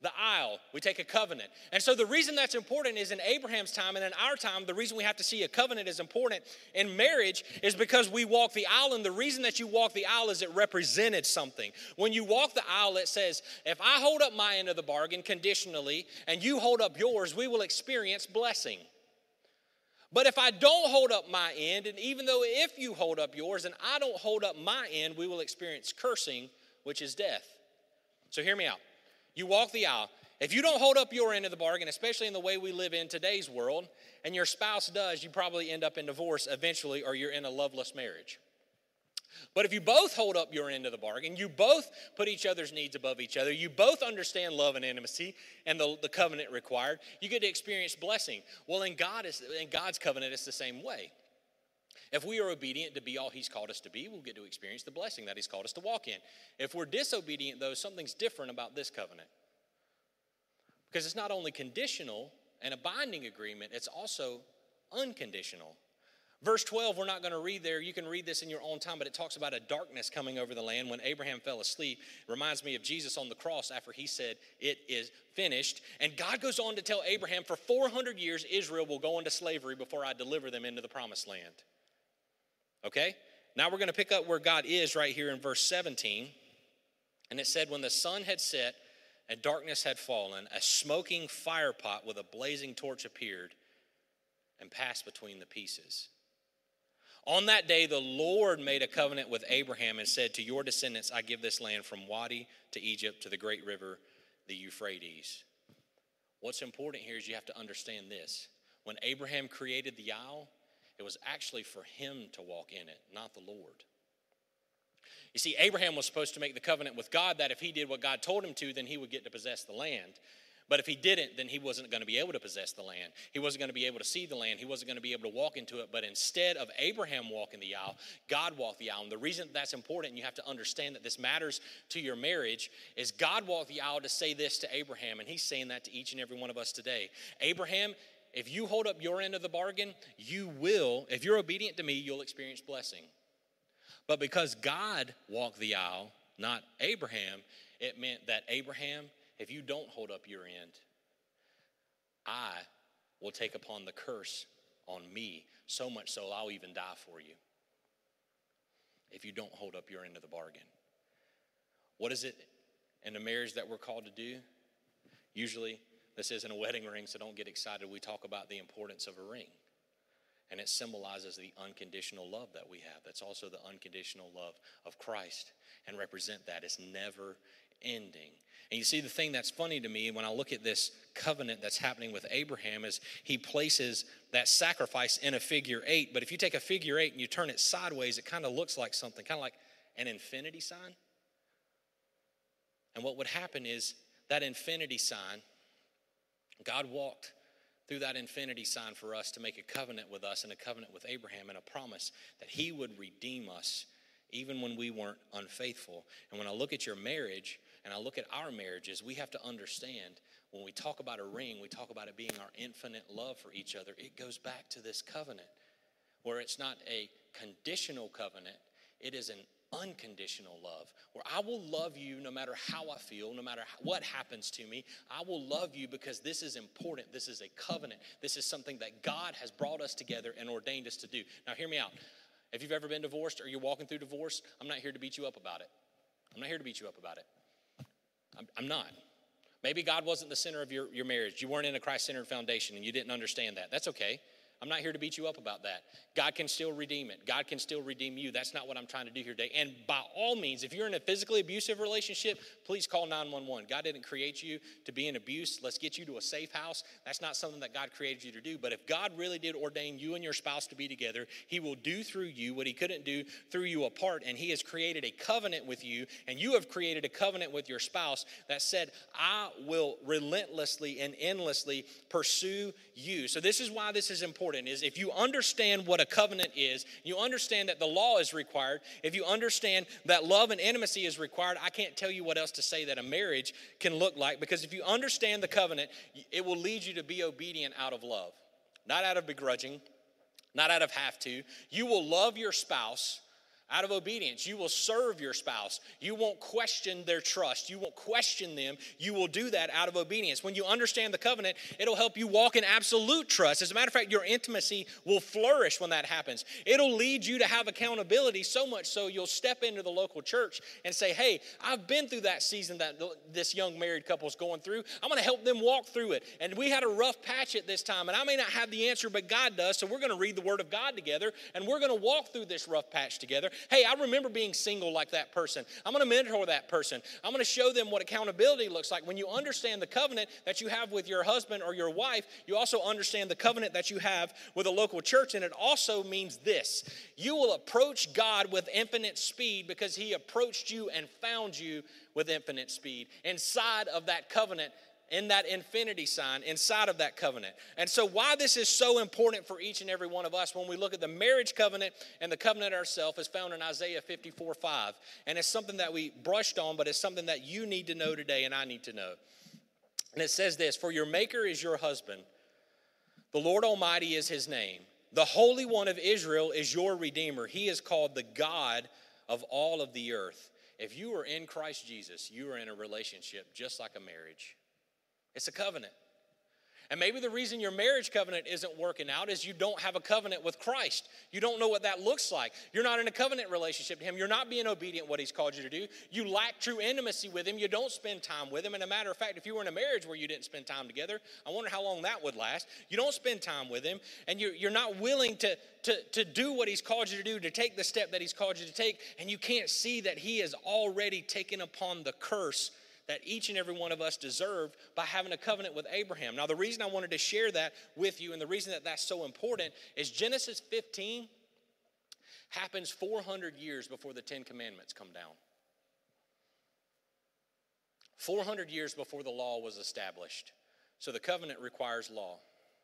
the aisle. We take a covenant. And so the reason that's important is in Abraham's time and in our time, the reason we have to see a covenant is important in marriage is because we walk the aisle. And the reason that you walk the aisle is it represented something. When you walk the aisle, it says, if I hold up my end of the bargain conditionally and you hold up yours, we will experience blessing. But if I don't hold up my end, and even though if you hold up yours and I don't hold up my end, we will experience cursing, which is death. So hear me out. You walk the aisle. If you don't hold up your end of the bargain, especially in the way we live in today's world, and your spouse does, you probably end up in divorce eventually, or you're in a loveless marriage. But if you both hold up your end of the bargain, you both put each other's needs above each other, you both understand love and intimacy and the covenant required, you get to experience blessing. Well, in God's covenant, it's the same way. If we are obedient to be all he's called us to be, we'll get to experience the blessing that he's called us to walk in. If we're disobedient, though, something's different about this covenant. Because it's not only conditional and a binding agreement, it's also unconditional. Verse 12, we're not going to read there. You can read this in your own time, but it talks about a darkness coming over the land when Abraham fell asleep. It reminds me of Jesus on the cross after he said, it is finished. And God goes on to tell Abraham, for 400 years, Israel will go into slavery before I deliver them into the promised land. Okay? Now we're going to pick up where God is right here in verse 17. And it said, when the sun had set and darkness had fallen, a smoking fire pot with a blazing torch appeared and passed between the pieces. On that day, the Lord made a covenant with Abraham and said, to your descendants, I give this land from Wadi to Egypt to the great river, the Euphrates. What's important here is you have to understand this. When Abraham created the isle, it was actually for him to walk in it, not the Lord. You see, Abraham was supposed to make the covenant with God that if he did what God told him to, then he would get to possess the land. But if he didn't, then he wasn't going to be able to possess the land. He wasn't going to be able to see the land. He wasn't going to be able to walk into it. But instead of Abraham walking the aisle, God walked the aisle. And the reason that's important, and you have to understand that this matters to your marriage, is God walked the aisle to say this to Abraham. And he's saying that to each and every one of us today. Abraham, if you hold up your end of the bargain, you will, if you're obedient to me, you'll experience blessing. But because God walked the aisle, not Abraham, it meant that Abraham, if you don't hold up your end, I will take upon the curse on me, so much so I'll even die for you if you don't hold up your end of the bargain. What is it in a marriage that we're called to do? Usually, this isn't a wedding ring, so don't get excited. We talk about the importance of a ring. And it symbolizes the unconditional love that we have. That's also the unconditional love of Christ. And represent that. It's never ending. And you see, the thing that's funny to me when I look at this covenant that's happening with Abraham is he places that sacrifice in a figure 8. But if you take a figure 8 and you turn it sideways, it kind of looks like something, kind of like an infinity sign. And what would happen is that infinity sign, God walked through that infinity sign for us to make a covenant with us and a covenant with Abraham and a promise that he would redeem us even when we weren't unfaithful. And when I look at your marriage and I look at our marriages, we have to understand when we talk about a ring, we talk about it being our infinite love for each other. It goes back to this covenant where it's not a conditional covenant. It is an unconditional love where I will love you no matter how I feel, no matter what happens to me. I will love you because this is important. This is a covenant. This is something that God has brought us together and ordained us to do. Now hear me out. If you've ever been divorced or you're walking through divorce, I'm not here to beat you up about it. I'm not here to beat you up about it. I'm not. Maybe God wasn't the center of your marriage. You weren't in a Christ-centered foundation and you didn't understand that. That's okay. I'm not here to beat you up about that. God can still redeem it. God can still redeem you. That's not what I'm trying to do here today. And by all means, if you're in a physically abusive relationship, please call 911. God didn't create you to be in abuse. Let's get you to a safe house. That's not something that God created you to do. But if God really did ordain you and your spouse to be together, he will do through you what he couldn't do through you apart. And he has created a covenant with you, and you have created a covenant with your spouse that said, I will relentlessly and endlessly pursue you. So this is why this is important. Is if you understand what a covenant is, you understand that the law is required, if you understand that love and intimacy is required, I can't tell you what else to say that a marriage can look like, because if you understand the covenant, it will lead you to be obedient out of love, not out of begrudging, not out of have to. You will love your spouse Out of obedience, you will serve your spouse. You won't question their trust. You won't question them. You will do that out of obedience. When you understand the covenant, it'll help you walk in absolute trust. As a matter of fact, your intimacy will flourish when that happens. It'll lead you to have accountability, so much so you'll step into the local church and say, hey, I've been through that season that this young married couple is going through. I'm going to help them walk through it. And we had a rough patch at this time, and I may not have the answer, but God does. So we're going to read the Word of God together, and we're going to walk through this rough patch together. Hey, I remember being single like that person. I'm going to mentor that person. I'm going to show them what accountability looks like. When you understand the covenant that you have with your husband or your wife, you also understand the covenant that you have with a local church. And it also means this: you will approach God with infinite speed because He approached you and found you with infinite speed inside of that covenant, in that infinity sign, inside of that covenant. And so why this is so important for each and every one of us when we look at the marriage covenant and the covenant ourselves is found in Isaiah 54:5. And it's something that we brushed on, but it's something that you need to know today and I need to know. And it says this: for your maker is your husband. The Lord Almighty is His name. The Holy One of Israel is your Redeemer. He is called the God of all of the earth. If you are in Christ Jesus, you are in a relationship just like a marriage. It's a covenant. And maybe the reason your marriage covenant isn't working out is you don't have a covenant with Christ. You don't know what that looks like. You're not in a covenant relationship to Him. You're not being obedient what He's called you to do. You lack true intimacy with Him. You don't spend time with Him. And a matter of fact, if you were in a marriage where you didn't spend time together, I wonder how long that would last. You don't spend time with Him, and you're not willing to do what He's called you to do, to take the step that He's called you to take, and you can't see that He has already taken upon the curse that each and every one of us deserved by having a covenant with Abraham. Now, the reason I wanted to share that with you and the reason that that's so important is Genesis 15 happens 400 years before the Ten Commandments come down. 400 years before the law was established. So the covenant requires law.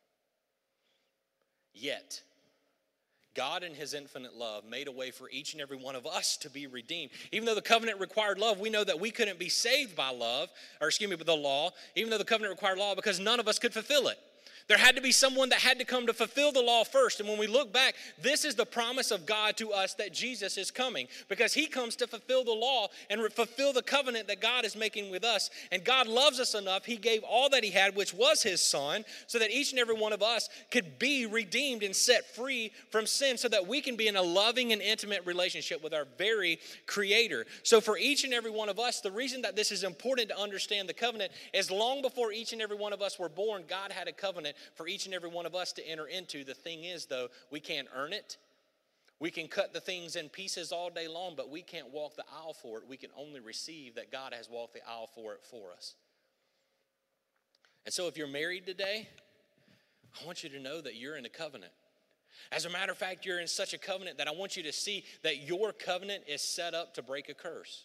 Yet, God in His infinite love made a way for each and every one of us to be redeemed. Even though the covenant required love, we know that we couldn't be saved by the law, even though the covenant required law, because none of us could fulfill it. There had to be someone that had to come to fulfill the law first. And when we look back, this is the promise of God to us, that Jesus is coming, because He comes to fulfill the law and fulfill the covenant that God is making with us. And God loves us enough, He gave all that He had, which was His Son, so that each and every one of us could be redeemed and set free from sin, so that we can be in a loving and intimate relationship with our very Creator. So for each and every one of us, the reason that this is important to understand the covenant is long before each and every one of us were born, God had a covenant for each and every one of us to enter into. The thing is, though, we can't earn it. We can cut the things in pieces all day long, but we can't walk the aisle for it. We can only receive that God has walked the aisle for it for us. And so if you're married today, I want you to know that you're in a covenant. As a matter of fact, you're in such a covenant that I want you to see that your covenant is set up to break a curse.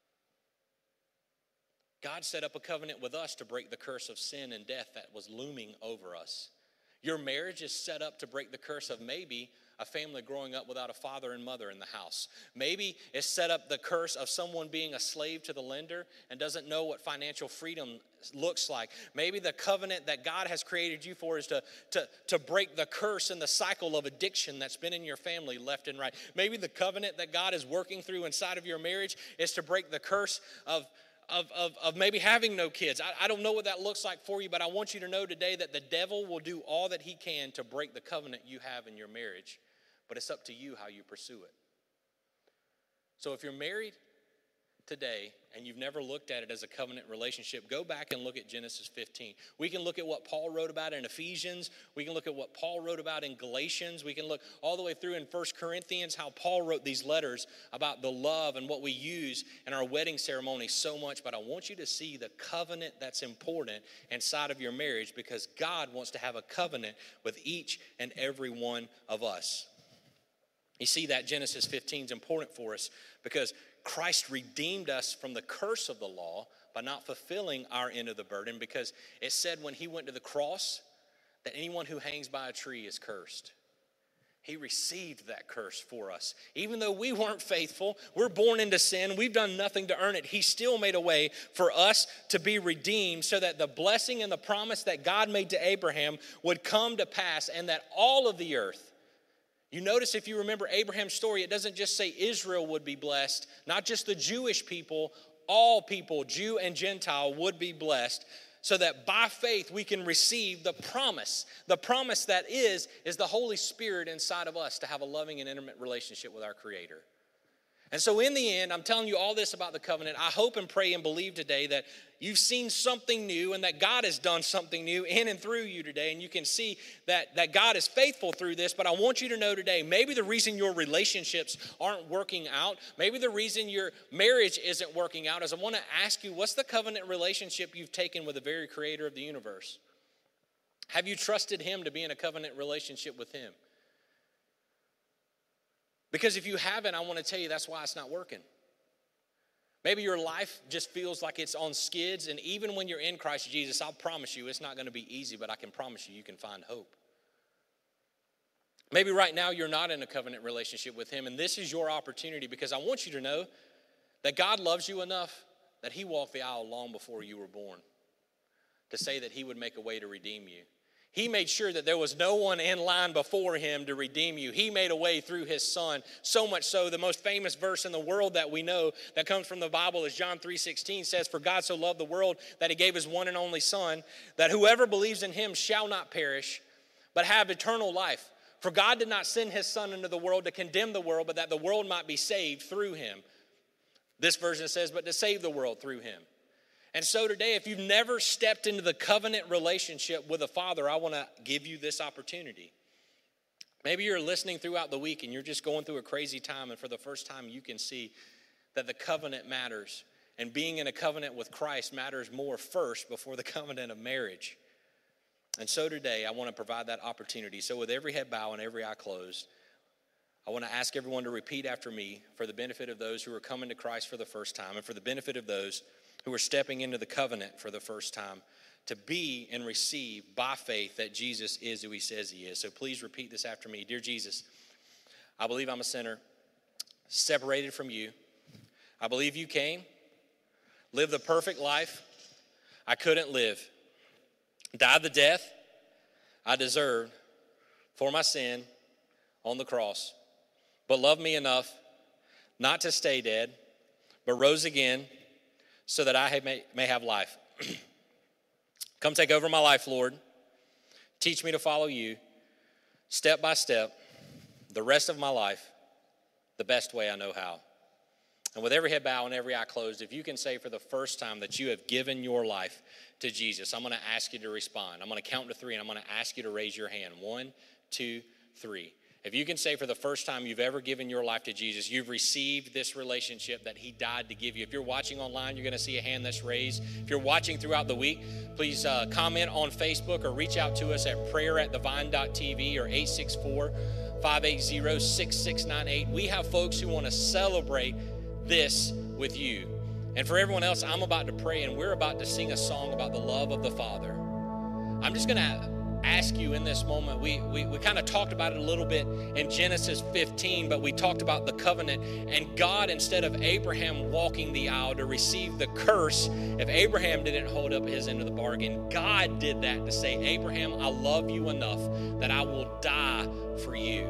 God set up a covenant with us to break the curse of sin and death that was looming over us. Your marriage is set up to break the curse of maybe a family growing up without a father and mother in the house. Maybe it's set up the curse of someone being a slave to the lender and doesn't know what financial freedom looks like. Maybe the covenant that God has created you for is to break the curse and the cycle of addiction that's been in your family left and right. Maybe the covenant that God is working through inside of your marriage is to break the curse of maybe having no kids. I don't know what that looks like for you, but I want you to know today that the devil will do all that he can to break the covenant you have in your marriage, but it's up to you how you pursue it. So if you're married today and you've never looked at it as a covenant relationship, go back and look at Genesis 15. We can look at what Paul wrote about in Ephesians. We can look at what Paul wrote about in Galatians. We can look all the way through in 1 Corinthians, how Paul wrote these letters about the love and what we use in our wedding ceremony so much. But I want you to see the covenant that's important inside of your marriage, because God wants to have a covenant with each and every one of us. You see that Genesis 15 is important for us because Christ redeemed us from the curse of the law by not fulfilling our end of the burden, because it said when he went to the cross that anyone who hangs by a tree is cursed. He received that curse for us. Even though we weren't faithful, we're born into sin, we've done nothing to earn it, he still made a way for us to be redeemed so that the blessing and the promise that God made to Abraham would come to pass, and that all of the earth, You notice if you remember Abraham's story, it doesn't just say Israel would be blessed, not just the Jewish people, all people, Jew and Gentile, would be blessed, so that by faith we can receive the promise. The promise that is the Holy Spirit inside of us to have a loving and intimate relationship with our Creator. And so in the end, I'm telling you all this about the covenant. I hope and pray and believe today that you've seen something new and that God has done something new in and through you today. And you can see that God is faithful through this. But I want you to know today, maybe the reason your relationships aren't working out, maybe the reason your marriage isn't working out is I want to ask you, what's the covenant relationship you've taken with the very Creator of the universe? Have you trusted Him to be in a covenant relationship with Him? Because if you haven't, I want to tell you that's why it's not working. Maybe your life just feels like it's on skids, and even when you're in Christ Jesus, I'll promise you it's not going to be easy, but I can promise you can find hope. Maybe right now you're not in a covenant relationship with Him, and this is your opportunity, because I want you to know that God loves you enough that He walked the aisle long before you were born to say that He would make a way to redeem you. He made sure that there was no one in line before Him to redeem you. He made a way through His Son. So much so, the most famous verse in the world that we know that comes from the Bible is John 3:16 says, "For God so loved the world that He gave His one and only Son, that whoever believes in Him shall not perish, but have eternal life. For God did not send His Son into the world to condemn the world, but that the world might be saved through Him." This version says, "but to save the world through Him." And so today, if you've never stepped into the covenant relationship with a Father, I want to give you this opportunity. Maybe you're listening throughout the week and you're just going through a crazy time, and for the first time you can see that the covenant matters. And being in a covenant with Christ matters more first before the covenant of marriage. And so today, I want to provide that opportunity. So with every head bowed and every eye closed, I want to ask everyone to repeat after me for the benefit of those who are coming to Christ for the first time, and for the benefit of those who are stepping into the covenant for the first time, to be and receive by faith that Jesus is who He says He is. So please repeat this after me. Dear Jesus, I believe I'm a sinner, separated from You. I believe You came, lived the perfect life I couldn't live, died the death I deserved for my sin on the cross, but loved me enough not to stay dead, but rose again so that I may have life. Come take over my life, Lord. Teach me to follow You step by step, the rest of my life, the best way I know how. And with every head bowed and every eye closed, if you can say for the first time that you have given your life to Jesus, I'm going to ask you to respond. I'm going to count to 3, and I'm going to ask you to raise your hand. 1, 2, 3. If you can say for the first time you've ever given your life to Jesus, you've received this relationship that He died to give you. If you're watching online, you're going to see a hand that's raised. If you're watching throughout the week, please comment on Facebook or reach out to us at prayer@thevine.tv or 864-580-6698. We have folks who want to celebrate this with you. And for everyone else, I'm about to pray, and we're about to sing a song about the love of the Father. I'm just going to ask you in this moment, we kind of talked about it a little bit in Genesis 15, but we talked about the covenant, and God, instead of Abraham walking the aisle to receive the curse, if Abraham didn't hold up his end of the bargain, God did that to say, Abraham, I love you enough that I will die for you.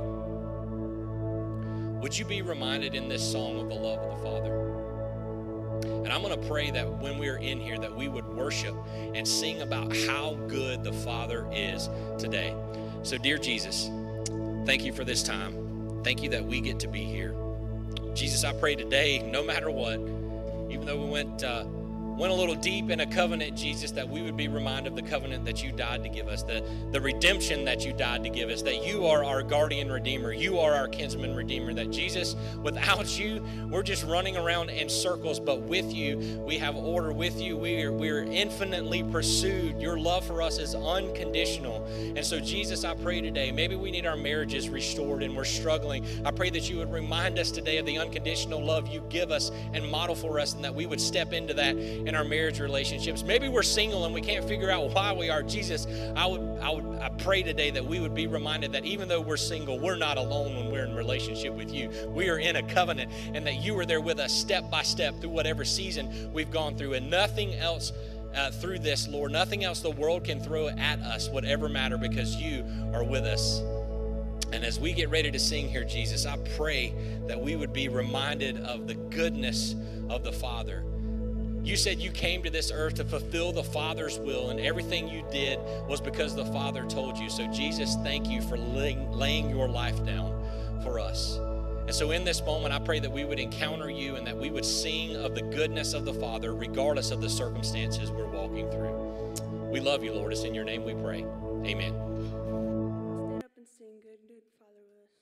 Would you be reminded in this song of the love of the Father? And I'm going to pray that when we're in here that we would worship and sing about how good the Father is today. So dear Jesus, thank You for this time. Thank You that we get to be here. Jesus, I pray today, no matter what, even though we went a little deep in a covenant, Jesus, that we would be reminded of the covenant that You died to give us, the redemption that You died to give us, that You are our guardian redeemer, You are our kinsman redeemer, that Jesus, without You, we're just running around in circles, but with You, we have order. With You, we're infinitely pursued. Your love for us is unconditional. And so, Jesus, I pray today, maybe we need our marriages restored and we're struggling. I pray that You would remind us today of the unconditional love You give us and model for us, and that we would step into that in our marriage relationships. Maybe we're single and we can't figure out why we are. Jesus, I pray today that we would be reminded that even though we're single, we're not alone when we're in relationship with You. We are in a covenant, and that You are there with us step by step through whatever season we've gone through, and nothing else through this, Lord, nothing else the world can throw at us would ever matter, because You are with us. And as we get ready to sing here, Jesus, I pray that we would be reminded of the goodness of the Father. You said you came to this earth to fulfill the Father's will, and everything you did was because the Father told you. So Jesus, thank you for laying your life down for us. And so in this moment, I pray that we would encounter you and that we would sing of the goodness of the Father regardless of the circumstances we're walking through. We love you, Lord. It's in your name we pray. Amen. Stand up and sing Good, Good Father Willis.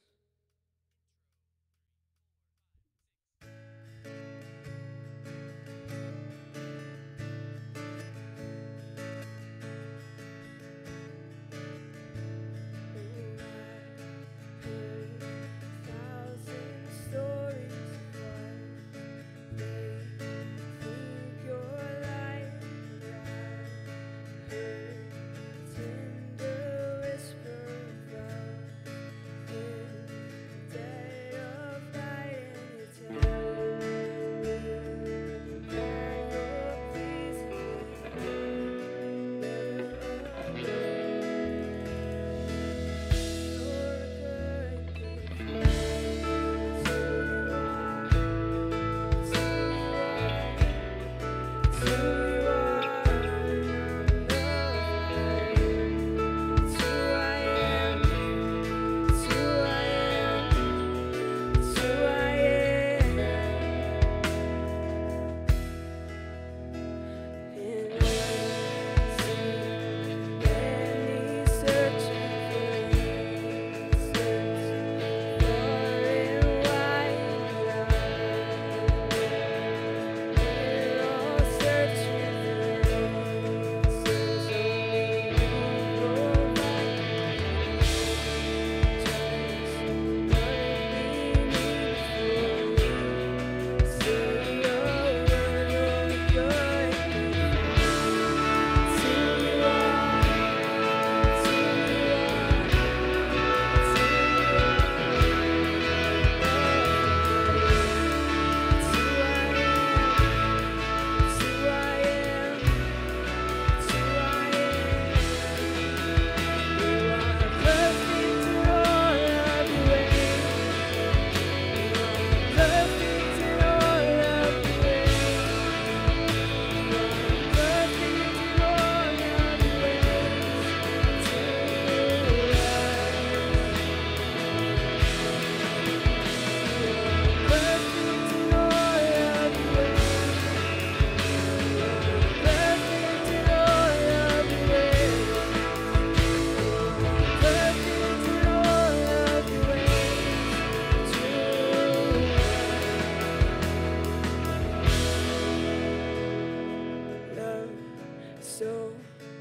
So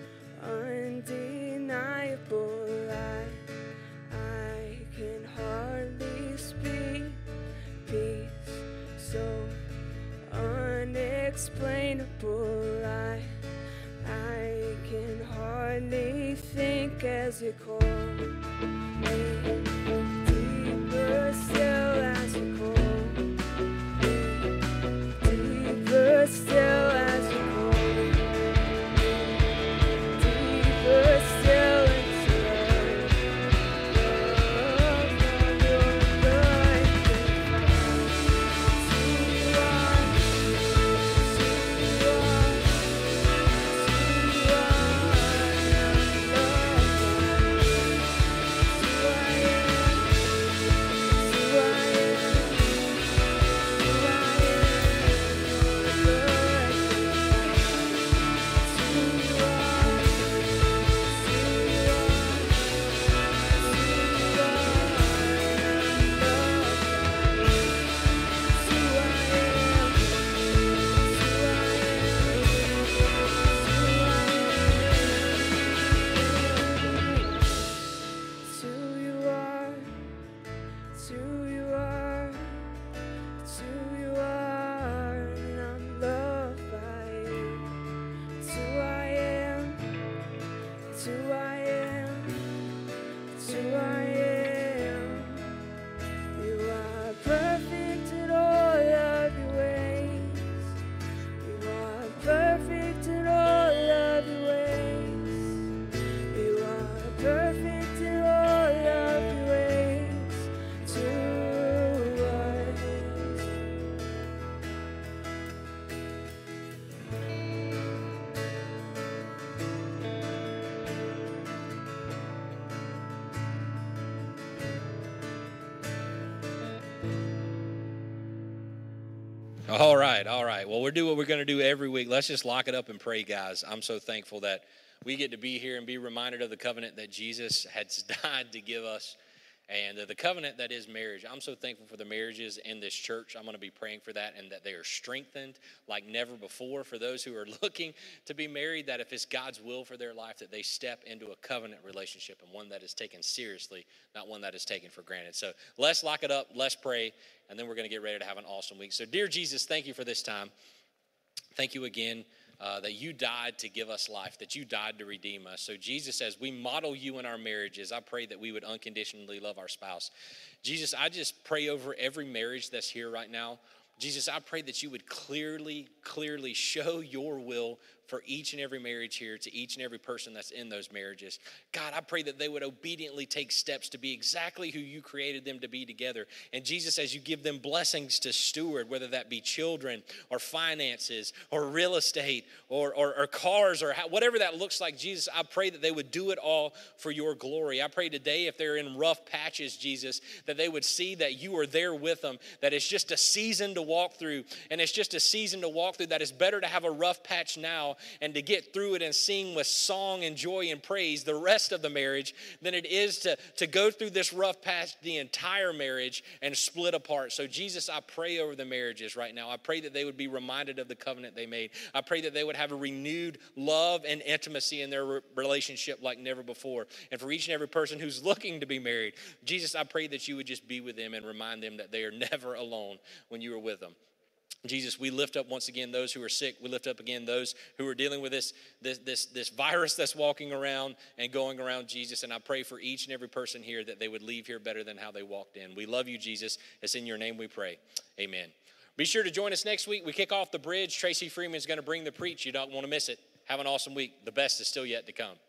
undeniable, I can hardly speak. Peace so unexplainable, I can hardly think as you call me. Deeper still as you call me. Deeper still as you call me. Deeper still into love. Love, good. Perfect in all of your ways. All right, all right. Well, we'll do what we're going to do every week. Let's just lock it up and pray, guys. I'm so thankful that we get to be here and be reminded of the covenant that Jesus has died to give us, and the covenant that is marriage. I'm so thankful for the marriages in this church. I'm going to be praying for that, and that they are strengthened like never before. For those who are looking to be married, that if it's God's will for their life, that they step into a covenant relationship, and one that is taken seriously, not one that is taken for granted. So let's lock it up, let's pray, and then we're going to get ready to have an awesome week. So dear Jesus, thank you for this time. Thank you again that you died to give us life, that you died to redeem us. So Jesus, as we model you in our marriages, I pray that we would unconditionally love our spouse. Jesus, I just pray over every marriage that's here right now. Jesus, I pray that you would clearly show your will for each and every marriage here, to each and every person that's in those marriages. God, I pray that they would obediently take steps to be exactly who you created them to be together. And Jesus, as you give them blessings to steward, whether that be children or finances or real estate or cars or whatever that looks like, Jesus, I pray that they would do it all for your glory. I pray today, if they're in rough patches, Jesus, that they would see that you are there with them, that it's just a season to walk through, and it's just a season to walk through, that it's better to have a rough patch now and to get through it and sing with song and joy and praise the rest of the marriage than it is to go through this rough patch the entire marriage and split apart. So Jesus, I pray over the marriages right now. I pray that they would be reminded of the covenant they made. I pray that they would have a renewed love and intimacy in their relationship like never before. And for each and every person who's looking to be married, Jesus, I pray that you would just be with them and remind them that they are never alone when you are with them. Jesus, we lift up once again those who are sick. We lift up again those who are dealing with this virus that's walking around and going around, Jesus. And I pray for each and every person here that they would leave here better than how they walked in. We love you, Jesus. It's in your name we pray. Amen. Be sure to join us next week. We kick off the bridge. Tracy Freeman's going to bring the preach. You don't want to miss it. Have an awesome week. The best is still yet to come.